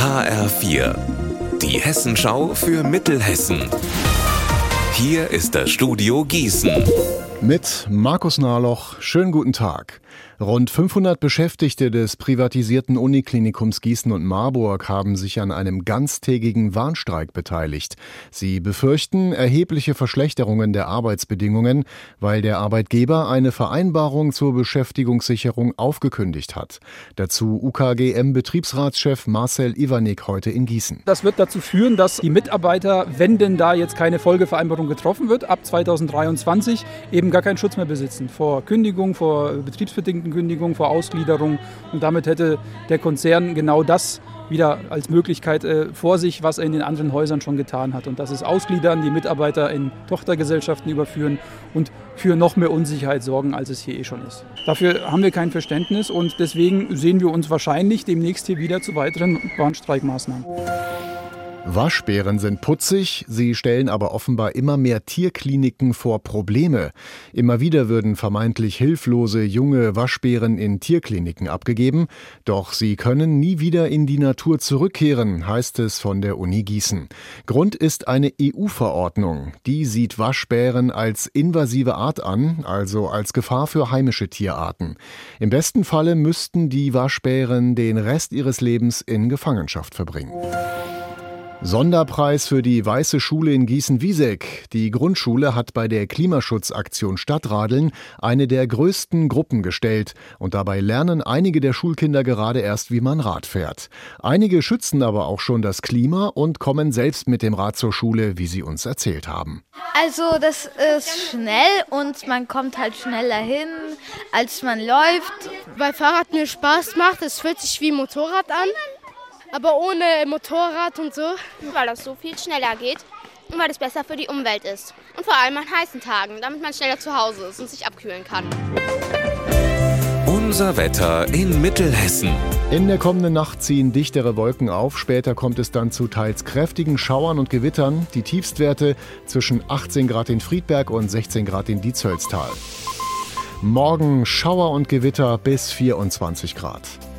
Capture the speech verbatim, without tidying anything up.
H R vier, die Hessenschau für Mittelhessen. Hier ist das Studio Gießen. Mit Markus Nahloch, schönen guten Tag. Rund fünfhundert Beschäftigte des privatisierten Uniklinikums Gießen und Marburg haben sich an einem ganztägigen Warnstreik beteiligt. Sie befürchten erhebliche Verschlechterungen der Arbeitsbedingungen, weil der Arbeitgeber eine Vereinbarung zur Beschäftigungssicherung aufgekündigt hat. Dazu U K G M-Betriebsratschef Marcel Iwanik heute in Gießen. Das wird dazu führen, dass die Mitarbeiter, wenn denn da jetzt keine Folgevereinbarung getroffen wird, ab zweitausenddreiundzwanzig eben gar keinen Schutz mehr besitzen. Vor Kündigung, vor betriebsbedingten Kündigung, vor Ausgliederung. Und damit hätte der Konzern genau das wieder als Möglichkeit äh, vor sich, was er in den anderen Häusern schon getan hat. Und das ist Ausgliedern, die Mitarbeiter in Tochtergesellschaften überführen und für noch mehr Unsicherheit sorgen, als es hier eh schon ist. Dafür haben wir kein Verständnis und deswegen sehen wir uns wahrscheinlich demnächst hier wieder zu weiteren Warnstreikmaßnahmen. Waschbären sind putzig, sie stellen aber offenbar immer mehr Tierkliniken vor Probleme. Immer wieder würden vermeintlich hilflose junge Waschbären in Tierkliniken abgegeben, doch sie können nie wieder in die Natur zurückkehren, heißt es von der Uni Gießen. Grund ist eine E U-Verordnung, die sieht Waschbären als invasive Art an, also als Gefahr für heimische Tierarten. Im besten Falle müssten die Waschbären den Rest ihres Lebens in Gefangenschaft verbringen. Sonderpreis für die Weiße Schule in Gießen-Wieseck. Die Grundschule hat bei der Klimaschutzaktion Stadtradeln eine der größten Gruppen gestellt. Und dabei lernen einige der Schulkinder gerade erst, wie man Rad fährt. Einige schützen aber auch schon das Klima und kommen selbst mit dem Rad zur Schule, wie sie uns erzählt haben. Also das ist schnell und man kommt halt schneller hin, als man läuft. Weil Fahrrad mir Spaß macht, es fühlt sich wie Motorrad an. Aber ohne Motorrad und so. Weil das so viel schneller geht und weil es besser für die Umwelt ist. Und vor allem an heißen Tagen, damit man schneller zu Hause ist und sich abkühlen kann. Unser Wetter in Mittelhessen. In der kommenden Nacht ziehen dichtere Wolken auf. Später kommt es dann zu teils kräftigen Schauern und Gewittern. Die Tiefstwerte zwischen achtzehn Grad in Friedberg und sechzehn Grad in Dietzollstal. Morgen Schauer und Gewitter bis vierundzwanzig Grad.